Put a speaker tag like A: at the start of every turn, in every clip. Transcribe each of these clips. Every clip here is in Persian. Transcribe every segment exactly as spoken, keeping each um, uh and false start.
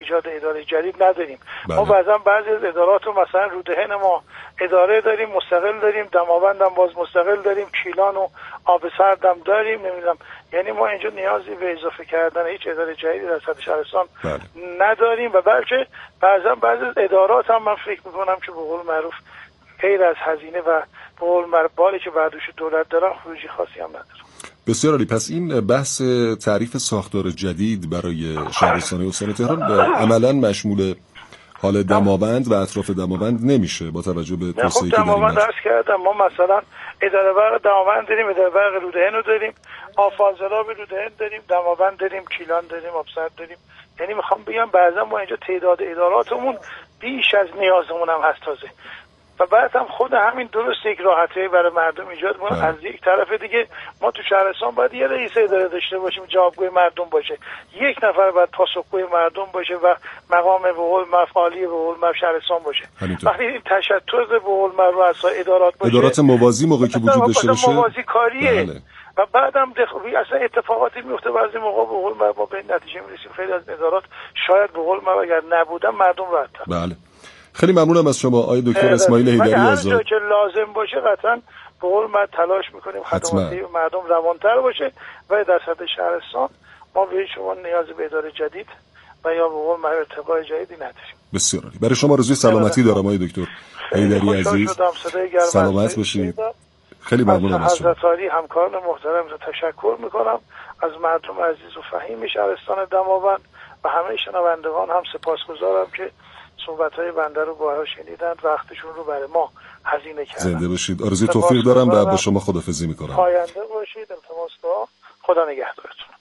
A: ایجاد اداره جدید نداریم.
B: بله.
A: ما بعضا بعضی از ادارات رو مثلا رودهن ما اداره داریم مستقل داریم، دماوند هم باز مستقل داریم، کیلان و آب سرد هم داریم، نمیدونم، یعنی ما اینجا نیازی به اضافه کردن هیچ اداره جدیدی در سطح شهرستان
B: بله.
A: نداریم و بلکه بعضا بعضی از ادارات هم من فکر میکنم که به قول معروف غیر از هزینه و به قول معروف بالی که بعدش دولت دارن خروجی خاصی هم نداره.
B: بسیار عالی. پس این بحث تعریف ساختار جدید برای شهرستان استان تهران عملاً مشمول حال دماوند و اطراف دماوند نمیشه با توجه به توسعه‌ای که
A: دماوند درس کردم. ما مثلا اداره برق دماوند داریم، اداره برق رودهن رو داریم، آفاضلاب رودهن داریم، دماوند داریم، کیلان داریم، آبسرد داریم. یعنی میخوام بگم بعضا ما اینجا تعداد اداراتمون بیش از نیازمون هم هست تازه. و بعد هم خود همین درست یک راحتی برای مردم ایجاد کنه. از یک طرف دیگه ما تو شهرستان باید یه رئیس اداره داشته باشیم جوابگوی مردم باشه، یک نفر باید پاسخگوی مردم باشه و مقام به قول مفعالی به قول مف شهرستان باشه. وقتی این تشتت به قول مف رؤسا ادارات باشه،
B: ادارات موازی موقعی که وجود داشته باشه،
A: موازی کاریه. بله. و بعدم دخوی اصلا اتفاقاتی میفته بعضی موقع به قول مف ما به نتیجه میرسیم خیلی از ادارات شاید به قول مف اگر نبودن مردم راحت‌تر.
B: بله. خیلی ممنونم از شما آقای دکتر اسماعیل حیدری آزاد.
A: هر جا که لازم باشه قطعا به قول من تلاش میکنیم خدماتی مردم روانتر باشه و در سطح شهرستان ما به شما نیاز به اداره جدید و یا به قول من ارتقاء جدیدی نداریم.
B: بسیار عالی. برای شما آرزوی سلامتی دارم آقای دکتر حیدری عزیز. سلامت باشید. خیلی ممنونم از شما.
A: حضرت عالی همکاران محترم رو تشکر میکنم، از مردم عزیز و فهیم شهرستان دماوند و همه شنوندگان هم سپاسگزارم که صحبت‌های بنده رو باها شنیدند، وقتشون رو برای ما هزینه کردند.
B: زنده باشید. آرزوی توفیق دارم و با شما خداحافظی میکنم.
A: پاینده باشید. التماس دعا. خدا نگهدارتون.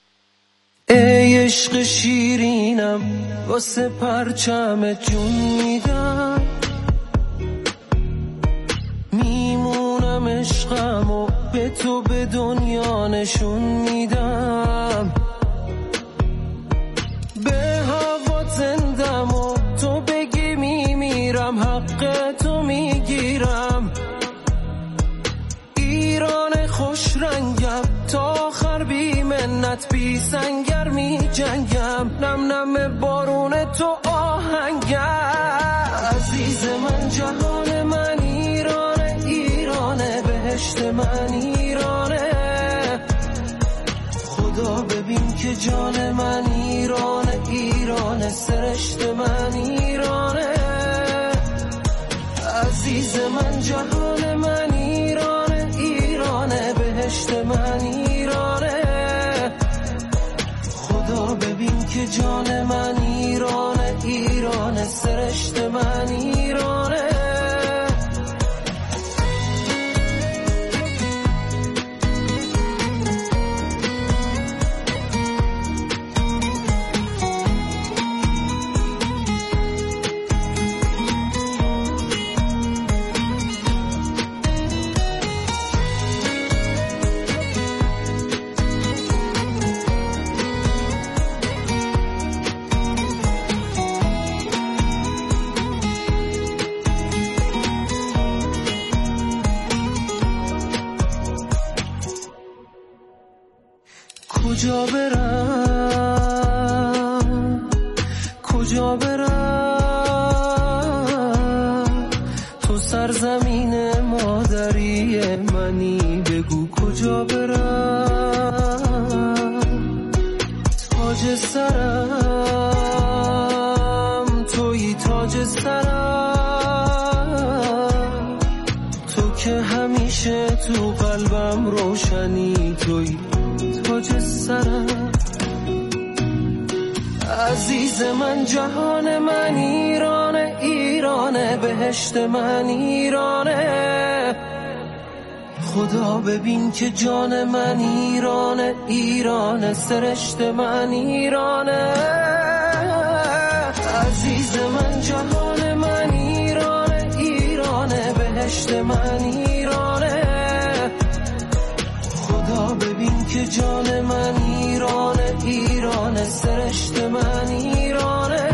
C: ای عشق شیرینم واسه پرچم جون میدم، میمونم عشقمو به تو به دنیا نشون میدم، به هوا زندم و تو بگی میمیرم، حق تو میگیرم، ایران خوش رنگم تا آخر بی منت بی سنگر می جنگم، نم نم بارون تو آهنگم، عزیز من جهان من ایرانه، ایرانه بهشت من ایرانه، خدا ببین که جان من ایرانه، ایرانه سرشت من ایرانه، عزیز من جهان من ایرانه، ایرانه بهشت من ایرانه، خدا ببین که جان من ایرانه، ایرانه سرشت من ایرانه. کجا برم کجا برم تو سرزمین مادری منی، بگو کجا برم، تاج سرم تویی تاج سرم، تو که همیشه تو قلبم روشنی، تویی تاج سرم، عزیز من جهان من ایرانه، ایرانه بهشت من ایرانه، خدا ببین که جان من ایرانه، ایرانه سرشت من ایرانه، عزیز من جهان من ایرانه، ایرانه بهشت من ایرانه، خدا ببین که جان من ایرانه، ایرانه سرشت من ایرانه.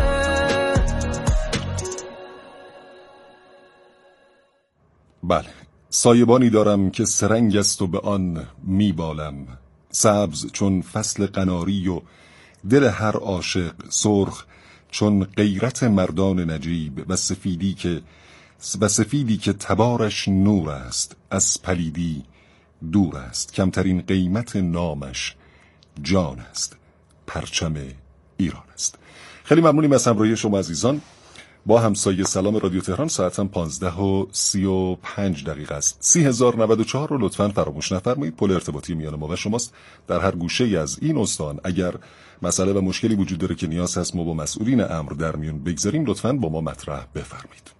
B: بله، سایبانی دارم که سرنگ است و به آن میبالم، سبز چون فصل قناری و دل هر عاشق سرخ چون غیرت مردان نجیب و سفیدی که و سفیدی که تبارش نور است، از پلیدی دور است. کمترین قیمت نامش جان است، پرچم ایران است. خیلی ممنونیم از همراهی شما عزیزان. با همسایه سلام رادیو تهران ساعتم پانزده و سی و پنج دقیقه است. سی هزار و نود و چهار رو لطفاً فراموش نفرمایید. پل ارتباطی میان ما و شماست. در هر گوشه از این استان اگر مسئله و مشکلی وجود داره که نیاز هست ما با مسئولین امر در میون بگذاریم، لطفاً با ما مطرح بفرمایید.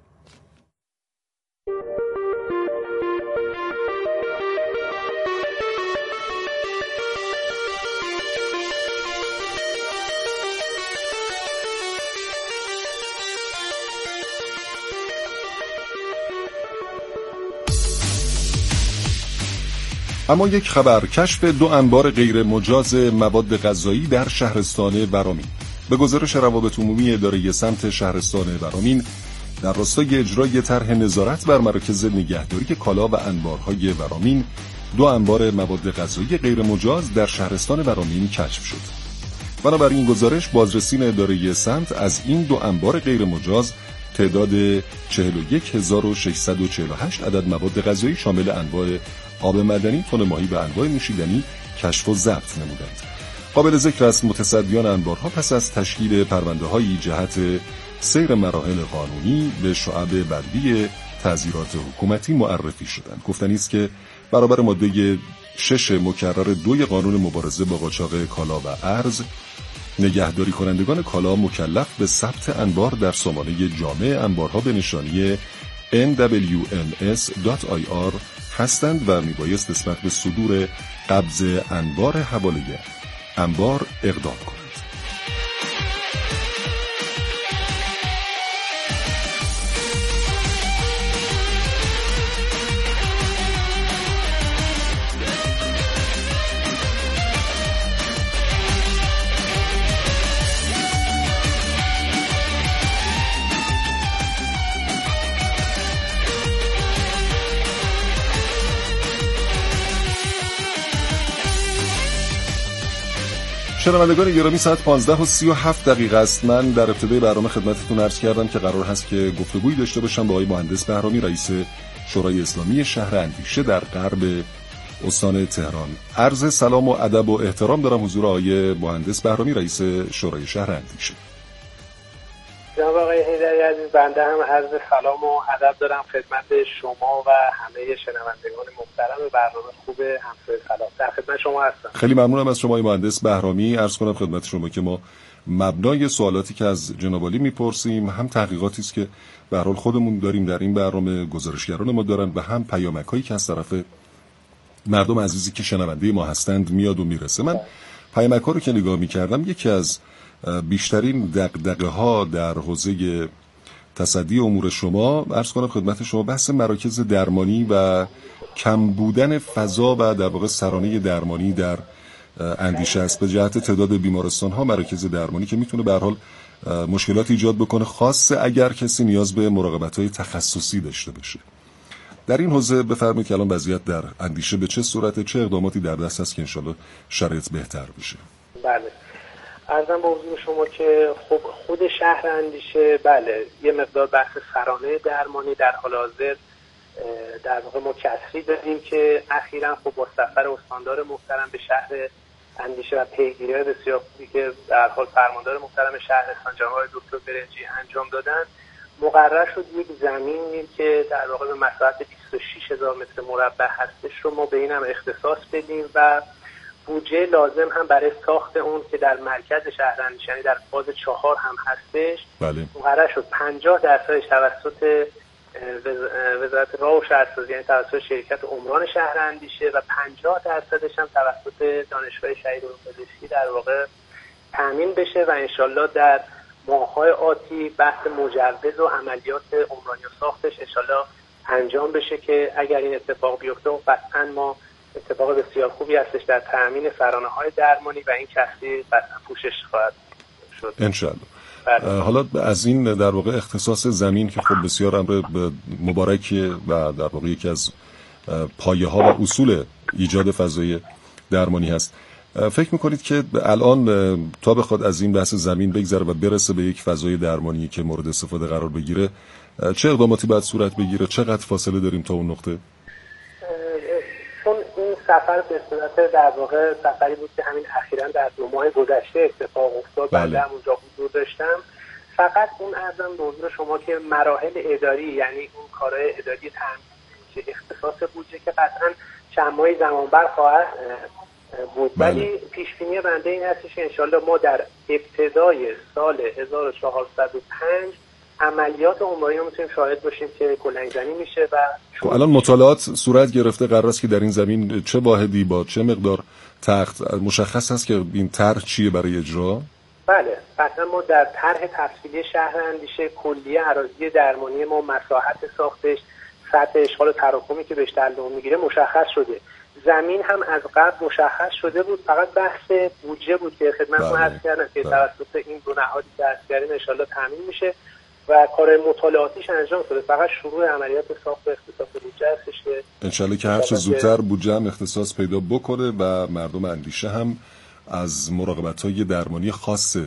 B: اما یک خبر: کشف دو انبار غیر مجاز مواد غذایی در شهرستان ورامین. به گزارش روابط عمومی اداره سمت شهرستان ورامین، در راستای اجرای طرح نظارت بر مراکز نگهداری کالا و انبارهای ورامین، دو انبار مواد غذایی غیر مجاز در شهرستان ورامین کشف شد. بنابراین این گزارش بازرسین اداره سمت از این دو انبار غیر مجاز تعداد چهل و یک هزار و ششصد و چهل و هشت عدد مواد غذایی شامل انواع آب معدنی، تن ماهی و انواع نوشیدنی کشف و ضبط نمودند. قابل ذکر است متصدیان انبارها پس از تشکیل پرونده‌هایی جهت سیر مراحل قانونی به شعب بندی تعزیرات حکومتی معرفی شدند. گفتنی است که برابر ماده شش مکرر دوی قانون مبارزه با قاچاق کالا و ارز، نگهداری کنندگان کالا مکلف به ثبت انبار در سامانه جامع انبارها به نشانی ان دبلیو ام اس دات آی آر هستند و میبایست نسبت به صدور قبض انبار حواله انبار اقدام کنند. شنوندگان گرامی، ساعت پانزده و سی و هفت دقیقه است. من در ابتدای برنامه خدمتتون عرض کردم که قرار هست که گفتگویی داشته باشم با آقای مهندس بهرامی، رئیس شورای اسلامی شهر اندیشه در غرب استان تهران. عرض سلام و ادب و احترام دارم حضور آقای مهندس بهرامی، رئیس شورای شهر اندیشه.
D: جناب آقای حیدری عزیز، بنده هم عرض سلام و ادب دارم خدمت شما و همه شنوندگان محترم برنامه خوب همسایه سلام. در خدمت شما هستم.
B: خیلی ممنونم از شما مهندس بهرامی. عرض کنم خدمت شما که ما مبنای سوالاتی که از جناب عالی میپرسیم هم تحقیقاتی است که به هر حال خودمون داریم در این برنامه، گزارشگران ما دارن، و هم پیامک‌هایی که از طرف مردم عزیزی که شنونده ما هستند میاد و میرسه. من پیامک‌ها رو که نگاه می‌کردم، یکی از بیشترین دغدغه‌ها در حوزه تصدی امور شما، عرض کنم خدمت شما، بحث مراکز درمانی و کم بودن فضا و در واقع سرانه درمانی در اندیشه است. به جهت تعداد بیمارستان‌ها، مراکز درمانی که میتونه به هر حال مشکلات ایجاد بکنه، خاصه اگر کسی نیاز به مراقبت‌های تخصصی داشته باشه. در این حوزه بفرمایید که الان وضعیت در اندیشه به چه صورته، چه اقداماتی در دست است که انشالله شرایط بهتر بشه؟
D: بله، عرضم به حضور شما که خب خود شهر اندیشه بله یه مقدار بحث سرانه درمانی در حال حاضر در واقع ما کسری داریم که اخیراً خب با سفر استاندار محترم به شهر اندیشه و پیگیری بسیار خوبی که در حال فرماندار محترم شهرستان جناب دکتر برنجی انجام دادن، مقرر شد یک زمینی که در واقع به مساحت بیست و شش هزار متر مربع هستش رو ما به این هم اختصاص بدیم و بودجه لازم هم برای ساخت اون که در مرکز شهر اندیشه، یعنی در فاز چهار هم هستش،
B: بله.
D: مقرر شد پنجاه درصدش توسط وزارت راه و شهرسازی، یعنی توسط شرکت عمران شهر اندیشه، و پنجاه درصدش هم توسط دانشگاه شهید علوم‌پزشکی در واقع تامین بشه و انشالله در ماه‌های آتی بحث مجوز و عملیات عمرانی و ساختش انشالله انجام بشه که اگر این اتفاق بیفته قطعاً ما اتفاق بسیار خوبی هستش در تامین سرانه‌های درمانی و این کسری قطعاً پوشش خواهد شد
B: انشالله. حالا از این در واقع اختصاص زمین که خب بسیار امر مبارکه و در واقع یکی از پایه‌ها و اصول ایجاد فضای درمانی هست، فکر میکنید که الان تا بخواد از این بحث زمین بگذره و برسه به یک فضای درمانی که مورد استفاده قرار بگیره، چه اقداماتی باید صورت بگیره؟ چقدر فاصله داریم تا اون نقطه؟
D: چون این سفر به صورت در واقع سفری بود که همین اخیراً در دو ماه گذشته اتفاق افتاد، بله. بعد اونجا حضور داشتم. فقط اون ارزم به حضور شما که مراحل اداری، یعنی اون کارهای اداری تامین که اختصاص بودجه که قطعاً چند ماهی زمان بر خواهد بود، ولی بله. پیش بینی بنده این هستش که انشالله ما در ابتدای سال هزار و چهارصد و پنج عملیات عمرانی رو میتونیم شاهد باشیم که کلنگ‌زنی میشه. و
B: خب الان مطالعات صورت گرفته، قرار است که در این زمین چه واحدی با چه مقدار تخت مشخص است که این طرح چیه برای اجرا؟
D: بله، قطعا ما در طرح تفصیلی شهر اندیشه کلیه اراضی درمانی ما، مساحت ساختش، سطح اشغال تراکمی که بهش تعلق میگیره مشخص شده. زمین هم از قبل مشخص شده بود، فقط بحث بودجه بود که خدمتتون عرض کردم که توسط این دو نهادی که عرض کردیم ان شاءالله تامین میشه و کار مطالعاتیش انجام شده. فقط شروع عملیات ساخت و اختصاص بودجه هستش که
B: ان شاءالله که هر چه زودتر بودجه هم اختصاص پیدا بکنه و مردم اندیشه هم از مراقبت‌های درمانی خاصه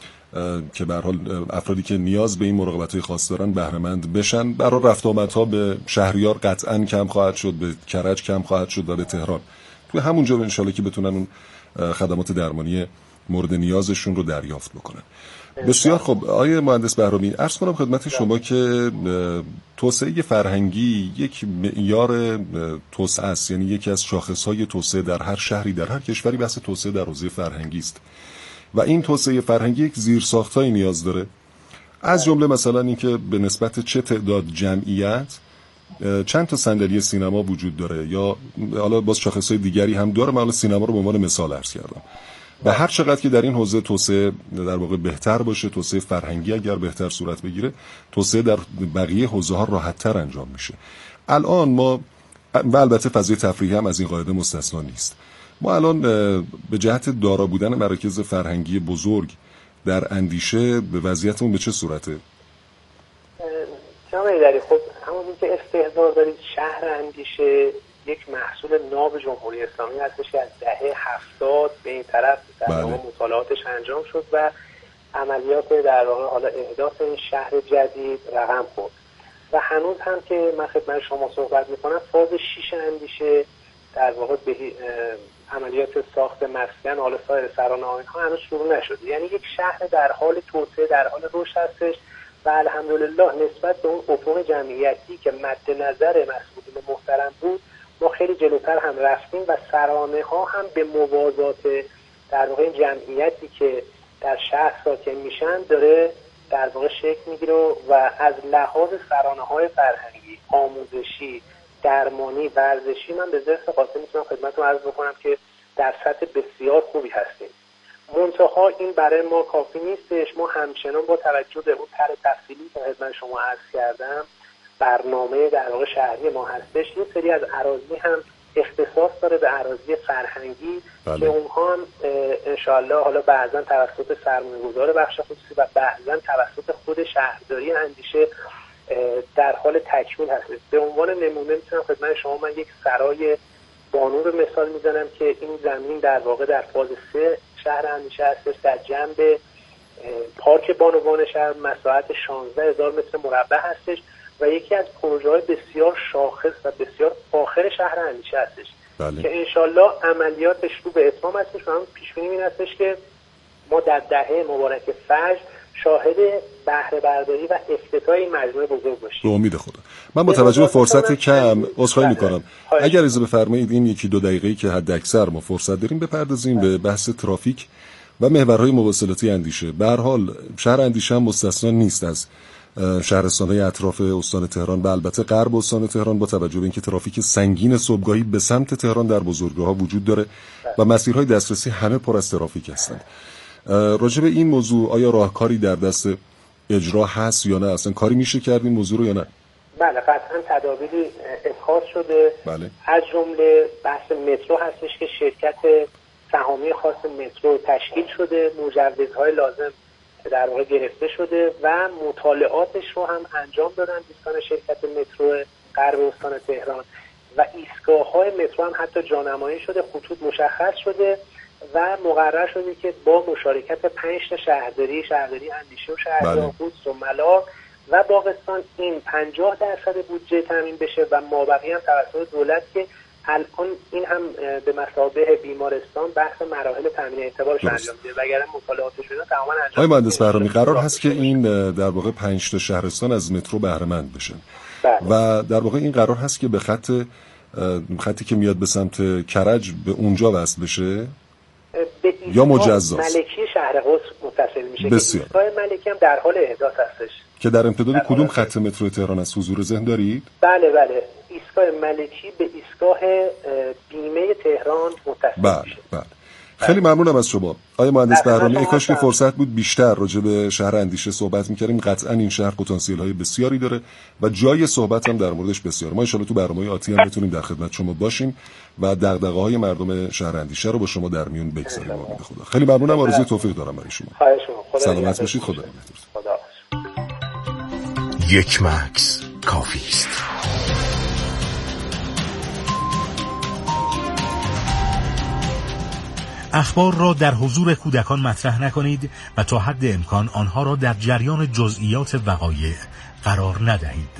B: که به هر حال افرادی که نیاز به این مراقبت‌های خاص دارن بهره مند بشن. برای رفت آمدها به شهریار قطعاً کم خواهد شد، به کرج کم خواهد شد و به تهران توی همونجا ان شاءالله که بتونن اون خدمات درمانی مورد نیازشون رو دریافت بکنن. بسیار خب آقای مهندس بهرامی، عرض کنم خدمت شما که توسعه فرهنگی یک معیار توسعه است، یعنی یکی از شاخص‌های توسعه در هر شهری در هر کشوری بحث توسعه در حوزه فرهنگی است و این توسعه فرهنگی یک زیرساخت‌هایی نیاز داره، از جمله مثلا اینکه به نسبت چه تعداد جمعیت چند تا صندلی سینما وجود داره، یا حالا باز شاخص‌های دیگری هم داره. من سینما رو به عنوان مثال عرض کردم. و هر چقدر که در این حوزه توسعه در واقع بهتر باشه، توسعه فرهنگی اگر بهتر صورت بگیره، توسعه در بقیه حوزه‌ها راحت‌تر انجام میشه. الان ما و البته فضای تفریحی هم از این قاعده مستثنا نیست. ما الان به جهت دارا بودن مراکز فرهنگی بزرگ در اندیشه به وضعیتمون به چه صورته؟
D: جناب ایدری، خب همونی که استحضار دارید، شهر اندیشه یک محصول ناب جمهوری اسلامی هستش که از دهه هفتاد به این طرف در واقع مطالعاتش انجام شد و عملیات در واقع حالا احداث این شهر جدید رقم خورد و هنوز هم که من خدمت شما صحبت میکنم فاز شیش اندیشه در واقع به عملیات ساخت مسکن حالا سایر سرانه آیین‌ها هنوز شروع نشده. یعنی یک شهر در حال توسعه، در حال رشد هستش و الحمدلله نسبت به اون افق جمعیتی که مد نظر مسئولین محترم بود ما خیلی جلوتر هم رفتیم و سرانه ها هم به موازات در واقع جمعیتی که در شهر ساکن میشن داره در واقع شکل میگیره و از لحاظ سرانه های فرهنگی، آموزشی، درمانی، ورزشی من به ذات قاطع میتونم خدمتتون عرض بکنم که در سطح بسیار خوبی هستیم. منتها این برای ما کافی نیستش. ما همچنان با توجه به اون طرح تفصیلی که خدمت شما عرض کردم برنامه در واقع شهری ما هستش، یه سری از اراضی هم اختصاص داره به اراضی فرهنگی بله. که اونها هم انشاءالله حالا بعضا توسط سرمایه‌گذار بخش خصوصی و بعضا توسط خود شهرداری اندیشه در حال تکمیل هست. به عنوان نمونه میتونم خدمت شما من یک سرای بانو رو مثال میزنم که این زمین در واقع در فاز سه شهر اندیشه هستش، در جنب پارک بانوان شهر، مساحت شانزده هزار متر مربع هستش و یکی از پروژه‌های بسیار شاخص و بسیار فاخر شهر اندیشه هستش بله. که انشالله عملیاتش رو به اتمام هستش و هم پیش بینی این هستش که ما در دهه مبارک فجر شاهد بهره برداری و افتتاح این مجموعه بزرگ باشیم.
B: به امید خدا. من با توجه به فرصت کم عذرخواهی می‌کنم. اگر اجازه بفرمایید این یکی دو دقیقه‌ای که حد اکثر ما فرصت داریم بپردازیم به بحث ترافیک و محورهای مواصلاتی اندیشه. به هر حال شهر اندیشه هم مستثنا نیست از شهرستان‌های اطراف استان تهران و البته غرب استان تهران، با توجه به اینکه ترافیک سنگین صبحگاهی به سمت تهران در بزرگراه‌ها وجود داره و مسیرهای دسترسی همه پر از ترافیک هستند. راجع به این موضوع آیا راهکاری در دست اجرا هست یا نه؟ اصلا کاری میشه کرد این موضوع رو یا نه؟
D: بله قطعا تدابیری اتخاذ شده.
B: بله.
D: از جمله بحث مترو هستش که شرکت سهامی خاص مترو تشکیل شده، مجوزهای لازم در واقع گرفته شده و مطالعاتش رو هم انجام دادن دوستان شرکت مترو غرب استان تهران و ایستگاه‌های مترو هم حتی جانمایی شده، خطوط مشخص شده و مقرر شده که با مشارکت پنج تا شهرداری، شهرداری اندیشه و شهرداری قدس و ملاق و باغستان، این پنجاه درصد بودجه تامین بشه و مابقی هم توسط دولت که الان این هم به مثابه بیمارستان بحث مراحل تامین اعتبارش انجام میده و اگر مطالعاتش شده تماما انجام.
B: آقای مهندس بهرامی، قرار هست که این در واقع پنج تا شهرستان از مترو بهره مند بشن و در واقع این قرار هست که به خط خطی که میاد به سمت کرج به اونجا وصل بشه یا مجزاست؟
D: ملکی شهر قدس متصل میشه.
B: بسیار.
D: که ایستگاه ملکی هم در حال احداث هستش
B: که در امتداد در کدوم خط مترو تهران از حضور ذهن دارید؟
D: بله بله، ایستگاه ملکی به ایستگاه بیمه تهران متصل
B: بله
D: میشه.
B: بله. خیلی ممنونم از شما آقای مهندس بهرامی. ای کاش که فرصت بود بیشتر راجع به شهر اندیشه صحبت می‌کردیم. قطعاً این شهر پتانسیل‌های بسیاری داره و جای صحبت هم در موردش بسیار. ما ان شاءالله تو برنامه‌های آتی هم بتونیم در خدمت شما باشیم و دغدغه‌های مردم شهر اندیشه رو با شما در میون بگذاریم. امید خدا. خیلی ممنونم، آرزوی توفیق دارم برای شما.
D: خواهش می‌کنم. خدا
B: سلامت باشید. خدا نگهدار.
D: خدا.
E: یک مکس کافی است. اخبار را در حضور کودکان مطرح نکنید و تا حد امکان آنها را در جریان جزئیات وقایع قرار ندهید.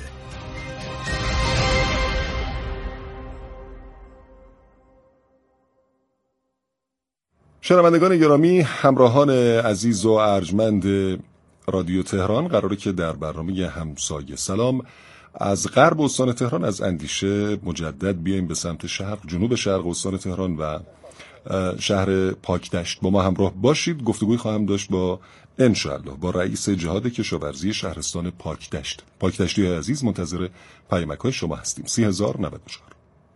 B: شنوندگان گرامی، همراهان عزیز و ارجمند رادیو تهران، قراره که در برنامه همسایه سلام از غرب استان تهران از اندیشه مجدد بیایم به سمت شرق، جنوب شرق استان تهران و شهر پاکدشت. با ما همراه باشید. گفتگوی خواهم داشت با انشاءالله با رئیس جهاد کشاورزی شهرستان پاکدشت. پاکدشتی های عزیز، منتظر پیامک‌های شما هستیم. سی هزار و نود و چهار.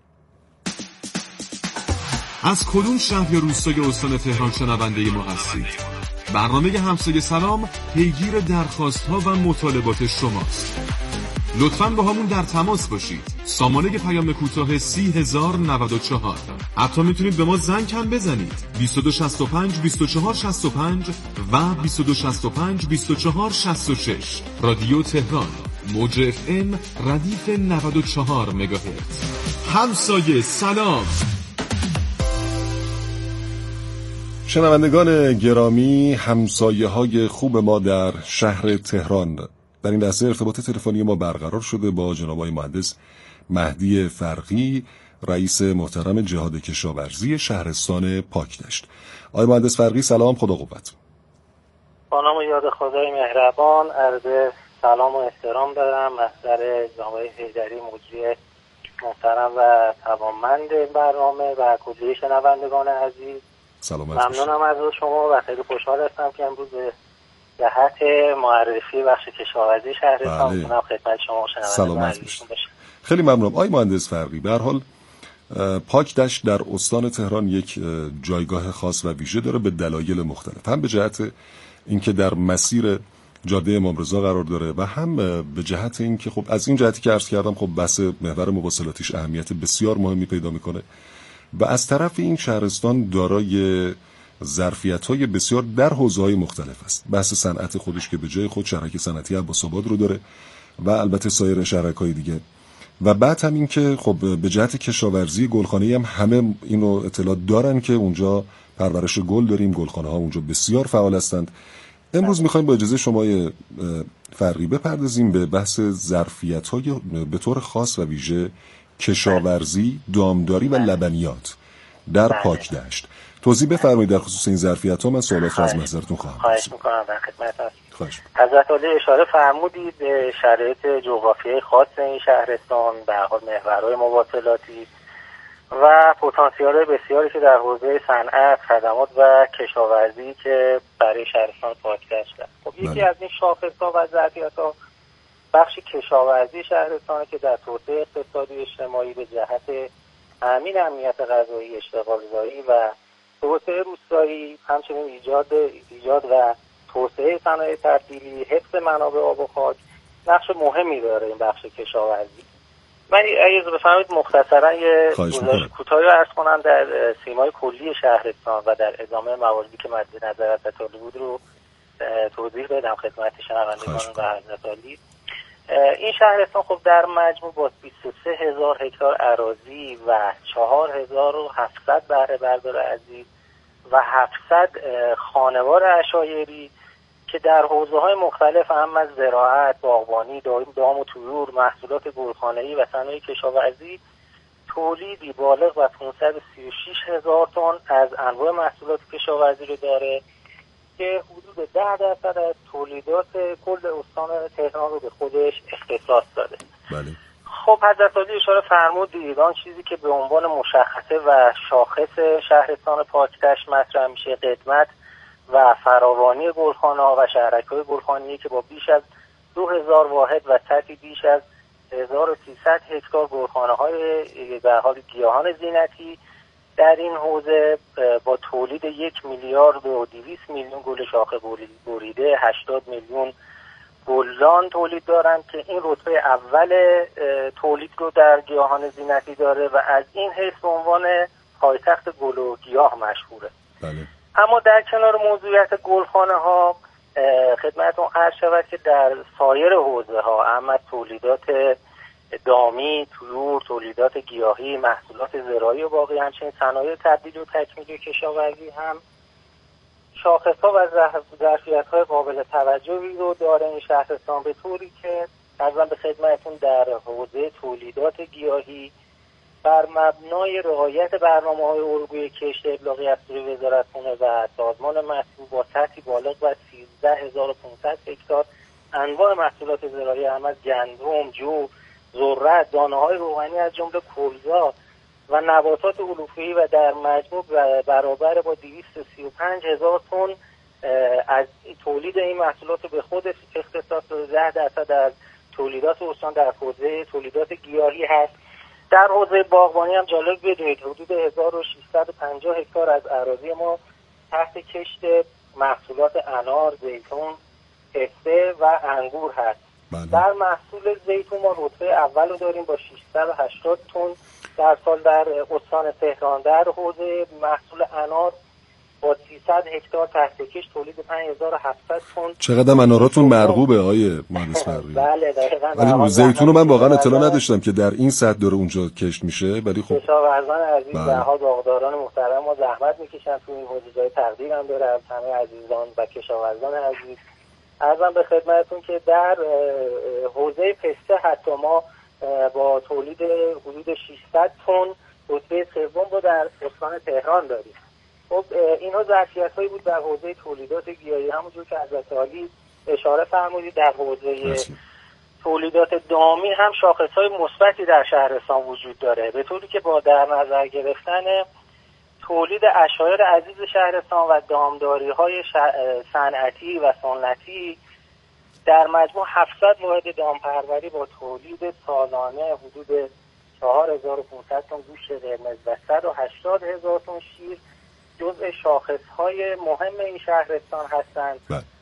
F: از کدوم شهر یا روستای استان تهران شنونده ما هستید؟ برنامه همسایه سلام پیگیر درخواست‌ها و مطالبات شماست. لطفاً با همون در تماس باشید. سامانه پیام کوتاه سی هزار و نود و چهار. حتی میتونید به ما زنگ هم بزنید. بیست و دو شصت و پنج بیست و چهار شصت و پنج و بیست و دو شصت و پنج بیست و چهار شصت و شش. رادیو تهران، موج اف ام ردیف نود و چهار مگاهرتز. همسایه سلام.
B: شنوندگان گرامی، همسایه های خوب ما در شهر تهران، در این لحظه ارتباط تلفنی ما برقرار شده با جناب آقای مهندس مهدی فرقی، رئیس محترم جهاد کشاورزی شهرستان پاکدشت. آقای مهندس فرقی سلام، خدا قوت.
G: با نام و یاد خدای مهربان عرض سلام و احترام دارم محضر جناب آقای حیدری، مجری محترم و توانمند برنامه و کلیه شنوندگان عزیز.
B: سلامت باشید.
G: ممنونم از شما و خیلی خوشحال هستم که امروز جهت معرفی بخش کشاورزی شهرستان میتونم خدمت شما شنوندگان عزیزتون باشم.
B: خیلی ممنونم. آقای مهندس فرقی، به هر حال پاکدشت در استان تهران یک جایگاه خاص و ویژه داره به دلایل مختلف، هم به جهت اینکه در مسیر جاده امام رضا قرار داره و هم به جهت اینکه خب از این جهتی که عرض کردم خب بحث محور مواصلاتیش اهمیت بسیار مهمی پیدا میکنه و از طرف این شهرستان دارای ظرفیت‌های بسیار در حوزه‌های مختلف است. بحث صنعت خودش که به جای خود شهرک صنعتی عباس‌آباد رو داره و البته سایر شهرک‌های دیگه و بعد هم این که خب به جهت کشاورزی گلخانه‌ای هم همه اینو اطلاع دارن که اونجا پرورش گل داریم، گلخانه‌ها اونجا بسیار فعال هستند. امروز می‌خوایم با اجازه شما فرقی بپردازیم به بحث ظرفیت‌های به طور خاص و ویژه کشاورزی، دامداری و لبنیات در پاکدشت. توضیح بفرمایید در خصوص این ظرفیت‌ها. من سوالات رو از محضرتون خواهم.
G: خواهش می‌کنم، در خدمت هستم. حضرت عالی اشاره فرمودید به شرایط جغرافیایی خاص این شهرستان، به هر حال محورهای مواصلاتی و پتانسیل بسیاری که در حوزه صنعت، خدمات و کشاورزی که برای شهرستان پاکدشت است. خب یکی از این شاخص‌ها و ظرفیت‌ها بخش کشاورزی شهرستان که در توسعه اقتصادی اجتماعی به جهت تامین امنیت غذایی، اشتغالزایی و توسعه روستایی، همچنین ایجاد ایجاد و توسعه صنایع تبدیلی، حفظ منابع آب و خاک نقش مهمی داره این بخش کشاورزی. من اگه بفرمایید مختصرا یه گزارش کوتاهی عرض کنم در سیمای کلی شهرستان و در ادامه مواردی که مد نظر حضرت عالی بود رو توضیح بدم خدمت شنوندگان و حضرت عالی. این شهرستان خب در مجموع با بیست و سه هزار هکتار اراضی و چهار هزار و هفتصد بهره بردار عزیز و هفتصد خانوار عشایری که در حوزه‌های مختلف هم از زراعت، باغبانی، دام و طیور، محصولات گلخانه‌ای و صنایع کشاورزی تولیدی بالغ بر پانصد و سی و شش هزار تن از انواع محصولات کشاورزی رو داره که حدود ده درصد از تولیدات کل استان تهران رو به خودش اختصاص داده.
B: بله.
G: خب حضرت عالی اشاره فرمودید آن چیزی که به عنوان مشخصه و شاخص شهرستان پاکتش مطرح میشه قدمت و فراوانی گلخانه‌ها و شهرک‌های گلخانه‌ای که با بیش از دو هزار واحد و سطحی بیش از هزار و سیصد هکتار گلخانه‌های در حال گیاهان زینتی در این حوزه با تولید یک میلیارد و دویست میلیون گل شاخه بریده، هشتاد میلیون گلدان تولید دارند که این رتبه اول تولید رو در گیاهان زینتی داره و از این حیث به عنوان پایتخت گل و گیاه مشهوره.
B: بله.
G: اما در کنار موضوعیت گلخانه ها خدمتتون عرض شود که در سایر حوزه ها اما تولیدات دامی، طیور، تولیدات گیاهی، محصولات زراعی و باقی همچنین صنایع تبدیل و تکمیلی کشاورزی هم شاخص‌ها و ظرفیت‌های قابل توجهی رو داره این شهرستان، به طوری که ارزم به خدمتتون در حوزه تولیدات گیاهی بر مبنای رعایت برنامه‌های الگوی کشت ابلاغی از سوی وزارتخانه و سازمان مسئول با سطحی بالغ بر سیزده هزار و پانصد هکتار انواع محصولات زراعی هم از گندم، جو، ذرت، دانه‌های روغنی از جمله کلزا و نباتات علوفه‌ای و در مجموع برابر با دویست و سی و پنج هزار تن از تولید این محصولات به خود اختصاص داده. ده درصد از تولیدات استان در حوزه تولیدات گیاهی هست. در حوزه باغبانی هم جالب بدونید حدود هزار و ششصد و پنجاه هکتار از اراضی ما تحت کشت محصولات انار، زیتون، پسته و انگور هست.
B: بله.
G: در محصول زیتون ما رتبه اول رو داریم با ششصد و هشتاد تن در سال در استان تهران. در حوزه محصول انار با سیصد هکتار تحت کشت تولید پنج هزار و هفتصد تن.
B: چقدر اناراتون مرغوبه آقای مهندس فرقی.
G: بله دقیقاً.
B: ولی زیتون رو من واقعا اطلاع نداشتم که در این سطح داره اونجا کشت میشه، ولی خب
G: کشاورزان عزیز و ها باغداران محترم ما زحمت میکشن تو این حوزه، جای تقدیر هم داره از همه عزیزان و کشاورزان عزیز. عرضم به خدمتتون که در حوزه پسته حتی ما با تولید حدود ششصد تن رتبه سوم رو در استان تهران داریم. خب اینها ظرفیت‌هایی بود در حوزه تولیدات گیاهی. همونجور که حضرت عالی اشاره فرمودید در حوزه تولیدات دامی هم شاخص‌های مثبتی در شهرستان وجود داره، به طوری که با در نظر گرفتن تولید عشایر عزیز شهرستان و دامداری‌های صنعتی و سنتی در مجموع هفتصد واحد دامپروری با تولید سالانه حدود چهار هزار و پانصد تن گوشت قرمز و صد و هشتاد هزار تن شیر جزء شاخص‌های مهم این شهرستان هستند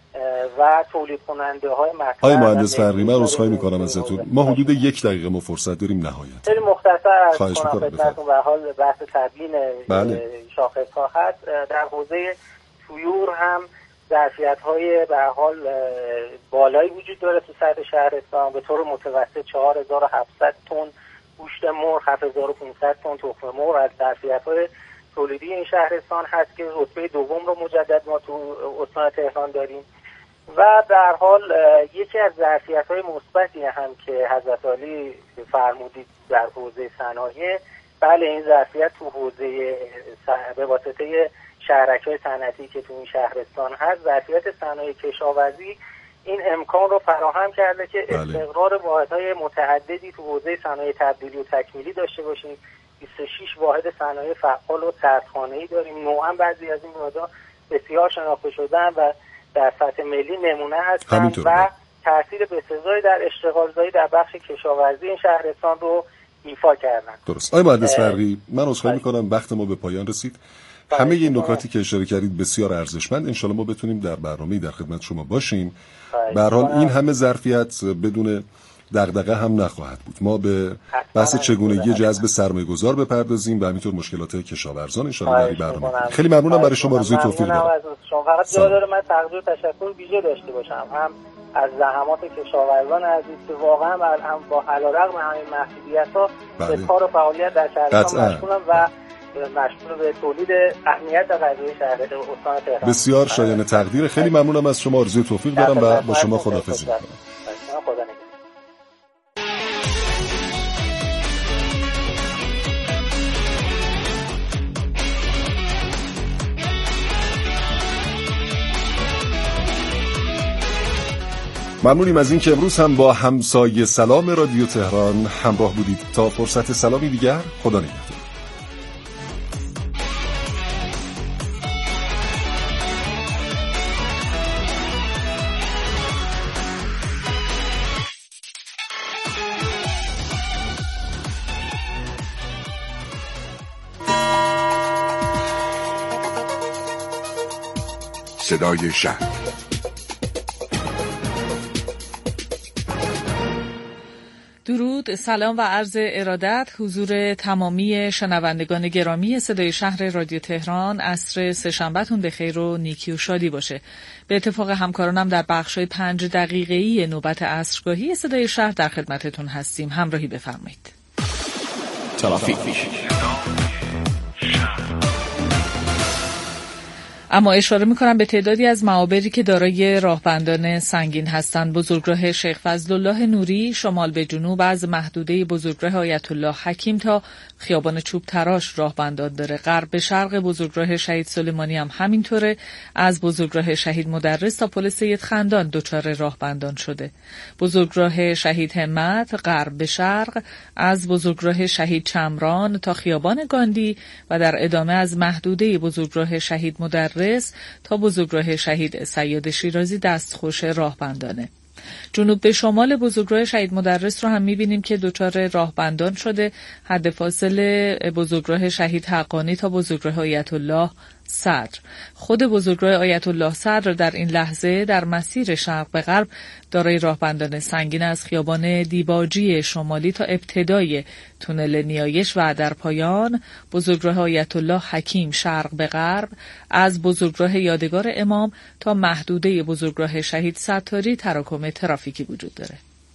G: و تولید کننده های مطلب.
B: آقای مهندس فرقی من عذرخواهی می‌کنم ازتون، ما حدود یک دقیقه ما فرصت داریم نهایت.
G: خیلی مختصر از خدمتتون به حال بحث تبیین شاخص‌ها هست. در حوزه طیور هم ظرفیت‌های به حال بالایی وجود داره تو سطح شهرستان، به طور متوسط چهار هزار و هفتصد تن گوشت مرغ، هفت هزار و پانصد تن تخم مرغ از ظرفیت‌های تولیدی این شهرستان هست که رتبه دوم رو مجدد ما تو استان تهران داریم. و در حال یکی از ظرفیت‌های مثبتی هم که حضرت عالی فرمودید در حوزه صنایع، بله این ظرفیت تو حوزه به واسطه شهرک‌های صنعتی که تو این شهرستان هست، ظرفیت صنایع کشاورزی این امکان رو فراهم کرده که بله. استقرار واحدهای متعددی تو حوزه صنایع تبدیلی و تکمیلی داشته باشیم. بیست و شش واحد صنایع فعال و سردخانه‌ای داریم. نوعا بعضی از این واحدها بسیار شناخته شدن و در سطح ملی نمونه هستند و تاثیر بسزایی در اشتغالزایی در بخش کشاورزی این شهرستان رو ایفا کردن.
B: درست. آقای مهندس فرقی من عذرخواهی می‌کنم وقت ما به پایان رسید. همه این نکاتی که اشاره کردید بسیار ارزشمند، ان شاءالله ما بتونیم در برنامه‌ای در خدمت شما باشیم. به هر حال این همه ظرفیت بدون دغدغه هم نخواهد بود. ما به بحث چگونگی جذب سرمایه‌گذار بپردازیم و همینطور مشکلات کشاورزان ان شاءالله در برنامه. خیلی ممنونم برای شما، روزی توفیق دارم.
G: شما فقط جا داره من تقدیر و تشکر ویژه داشته باشم هم از زحمات کشاورزان عزیز که واقعا هم با علیرغم همین محدودیت‌ها به کار و فعالیت در شهرستان مشغولن و مشمول به تولید امنیت غذایی شهر استان تهران.
B: بسیار شایان تقدیر. خیلی ممنونم از شما، آرزوی توفیق دارم و با شما خداحافظی می‌کنم.
G: خدا نگهدار.
B: ممنونیم از این که امروز هم با همسایه سلام رادیو تهران همراه بودید. تا فرصت سلامی دیگر، خدا نگهدار.
H: صدای شهر.
I: درود، سلام و عرض ارادت حضور تمامی شنوندگان گرامی صدای شهر رادیو تهران. عصر سه‌شنبه‌تون بخیر و نیکی و شادی باشه. به اتفاق همکارانم در بخشای پنج دقیقه‌ای نوبت عصرگاهی صدای شهر در خدمتتون هستیم. همراهی بفرمایید.
H: ترافیک.
I: اما اشاره می‌کنم به تعدادی از معابری که دارای راهبندان سنگین هستند. بزرگراه شیخ فضلالله نوری شمال به جنوب از محدوده بزرگراه آیت الله حکیم تا خیابان چوب تراش راهبندان داره. غرب به شرق بزرگراه شهید سلیمانی هم همینطوره. از بزرگراه شهید مدرس تا پل سید خندان دچار راهبندان شده. بزرگراه شهید همت غرب به شرق از بزرگراه شهید چمران تا خیابان گاندی و در ادامه از محدوده بزرگراه شهید مدرس تا بزرگراه شهید سیاد شیرازی دستخوش راهبندانه. جنوب به شمال بزرگراه شهید مدرس رو هم می‌بینیم که دچار راهبندان شده. حد فاصله بزرگراه شهید حقانی تا بزرگراه آیت الله صدر. خود بزرگراه آیت الله صدر در این لحظه در مسیر شرق به غرب دارای راهبندان سنگین از خیابان دیباجی شمالی تا ابتدای تونل نیایش و در پایان بزرگراه آیت الله حکیم شرق به غرب از بزرگراه یادگار امام تا محدوده بزرگراه شهید ستاری تراکم ترافیکی وجود داره.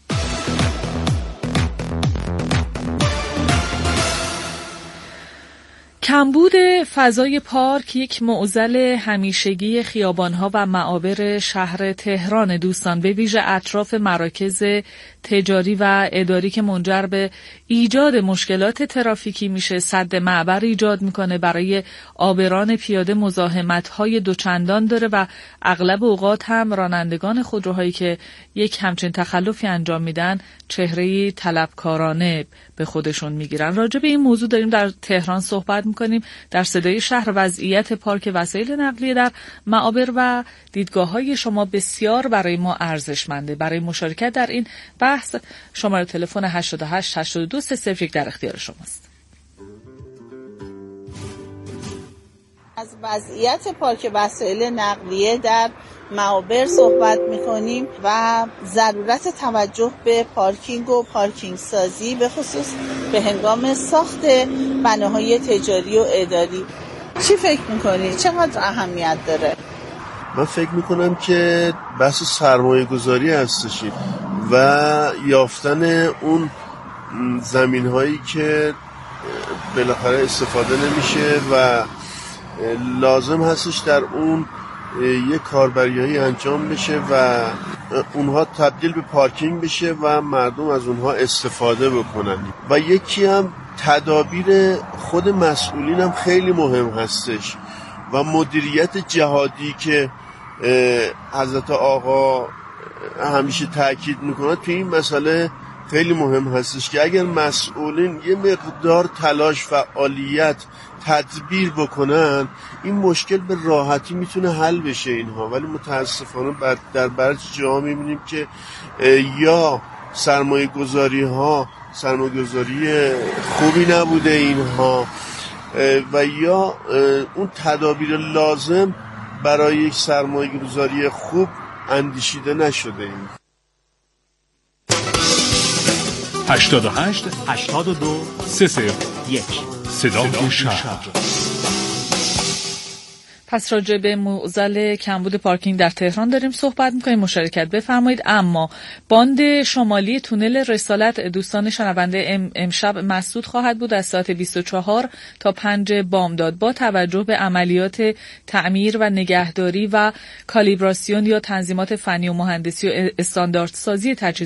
I: کمبود فضای پارک یک معضل همیشگی خیابان‌ها و معابر شهر تهران دوستان، به ویژه اطراف مراکز تجاری و اداری که منجر به ایجاد مشکلات ترافیکی میشه. سد معبر ایجاد میکنه، برای عابران پیاده مزاحمت‌های دوچندان داره و اغلب اوقات هم رانندگان خودروهایی که یک همچین تخلفی انجام میدن چهره‌ای طلبکارانه به خودشون میگیرن. راجع به این موضوع داریم در تهران صحبت میکنیم در صدای شهر. وضعیت پارک وسایل نقلیه در معابر و دیدگاه‌های شما بسیار برای ما ارزشمنده. برای مشارکت در این بحث شماره تلفن هشت هشت هشت دو سه صفر یک در اختیار شماست.
J: از وضعیت پارک وسایل نقلیه در معابر صحبت می‌کنیم و ضرورت توجه به پارکینگ و پارکینگ سازی به خصوص به هنگام ساخت بناهای تجاری و اداری. چی فکر می‌کنی؟ چقدر اهمیت داره؟
K: من فکر می‌کنم که بحث سرمایه‌گذاری هستش و یافتن اون زمین‌هایی که بالاخره استفاده نمیشه و لازم هستش در اون یک کاربریایی انجام بشه و اونها تبدیل به پارکینگ بشه و مردم از اونها استفاده بکنن. و یکی هم تدابیر خود مسئولین هم خیلی مهم هستش و مدیریت جهادی که حضرت آقا همیشه تاکید میکنه توی این مسئله خیلی مهم هستش که اگر مسئولین یه مقدار تلاش، فعالیت، تدبیر بکنن این مشکل به راحتی میتونه حل بشه اینها. ولی متاسفانه در بعضی جاها میبینیم که یا سرمایه گذاری ها سرمایه گذاری خوبی نبوده اینها و یا اون تدابیر لازم برای یک سرمایه گذاری خوب اندیشیده نشده این.
E: هشتاد و هشت هشتاد و دو سه صفر یک صدای شهر.
I: پس راجع به معضل کمبود پارکینگ در تهران داریم صحبت می‌کنیم، مشارکت بفرمایید. اما باند شمالی تونل رسالت دوستان شنونده امشب مسدود خواهد بود از ساعت بیست و چهار تا پنج بامداد با توجه به عملیات تعمیر و نگهداری و کالیبراسیون یا تنظیمات فنی و مهندسی و استانداردسازی تجهیزات